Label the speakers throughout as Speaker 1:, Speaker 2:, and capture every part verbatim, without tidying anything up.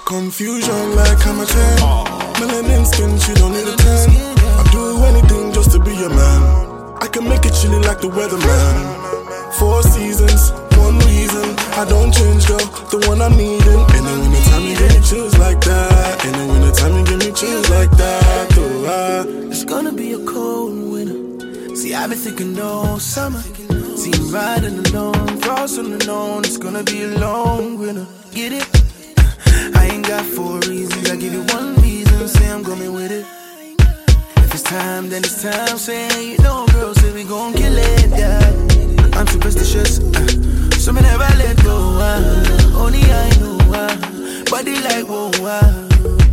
Speaker 1: Confusion like I'm a ten. Melanin skin, she don't need a ten. I'd do anything just to be a man. I can make it chilly like the weatherman. Four seasons, one reason I don't change, girl, the one I'm needing. In the wintertime you give me chills like that. In the wintertime you give me chills like that. Oh, I...
Speaker 2: It's gonna be a cold winter. See, I've been thinking all summer. See, I'm riding alone, cross on the known. It's gonna be a long winter. Get it? I ain't got four reasons, I give you one reason. Say I'm going with it. If it's time, then it's time. Say, you know, girl, say we gon' kill it, yeah. I'm superstitious, uh, so me never let go, uh, only I know, uh, body like, whoa, uh.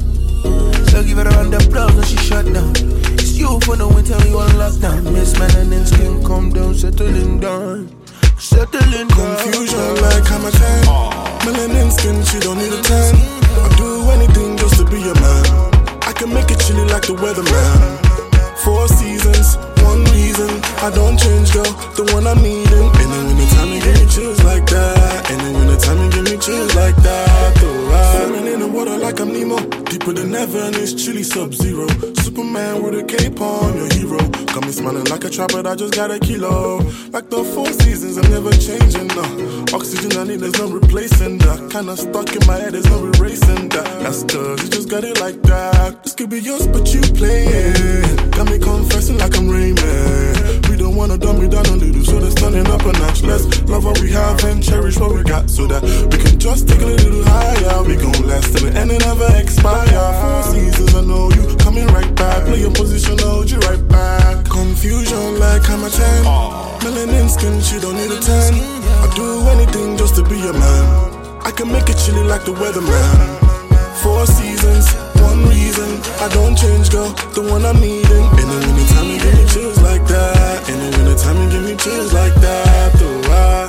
Speaker 2: So give her a round of applause when she shut down. It's you for the winter, you on lockdown. Miss Melanin skin, come down, settling down. Settling down.
Speaker 1: Confusion like I'm a ten. Melanin skin, she don't need a ten. I'll do anything just to be a man. I can make it chilly like the weatherman. Four seasons, one reason I don't change, girl, the one I'm needing. In the wintertime you give me chills like that. In the wintertime you give me chills like that. Oh, I... Swimming in the water like I'm Nemo, deeper than ever and it's chilly sub-zero. Superman with a cape on, your hero. Got me smiling like a trapper, I just got a kilo. Like the four seasons, I'm never changing, no. Oxygen I need, there's no replacing that. Kinda stuck in my head, there's no erasing that. That's cause you just got it like that. This could be yours, but you play it. Got me confessing like I'm Rayman. We don't wanna dumb me down a little, so they're turning up a notch. Let's love what we have and cherish what we got, so that we can just take it a little higher. We gon' last till the end and never expire. Four seasons, I know you coming right back. Play your position, I'll hold you right back. Confusion like I'm a ten. Melanin skin, she don't need a ten. I'd do anything just to be a man. I can make it chilly like the weatherman. Four seasons, one reason I don't change, girl, the one I'm needing. In the wintertime you give me chills like that. In the wintertime you give me chills like that. Oh, I...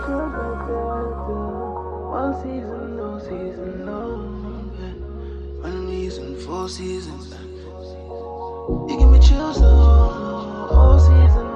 Speaker 2: One season, no season, no. One reason, four seasons. You give me chills, though. Four seasons.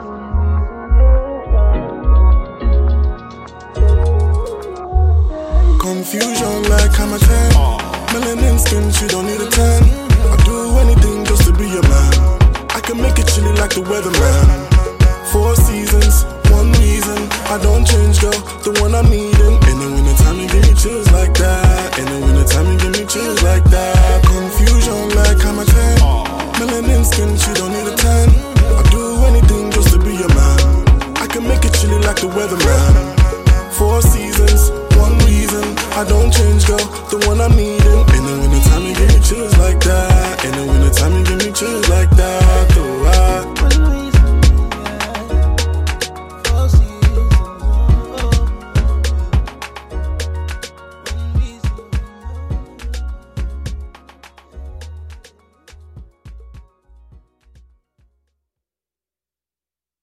Speaker 1: Confusion like I'm a ten. Melanin skin, she don't need a ten. I'll do anything just to be a man. I can make it chilly like the weatherman. Four seasons, one reason I don't change, girl, the one I'm needing. In the wintertime you give me chills like that. In the wintertime you give me chills like that. Confusion like I'm a ten. Melanin skin, she don't need a ten. I'll do anything just to be a man. I can make it chilly like the weatherman. Four seasons, one reason I don't change, girl, the one I'm needing.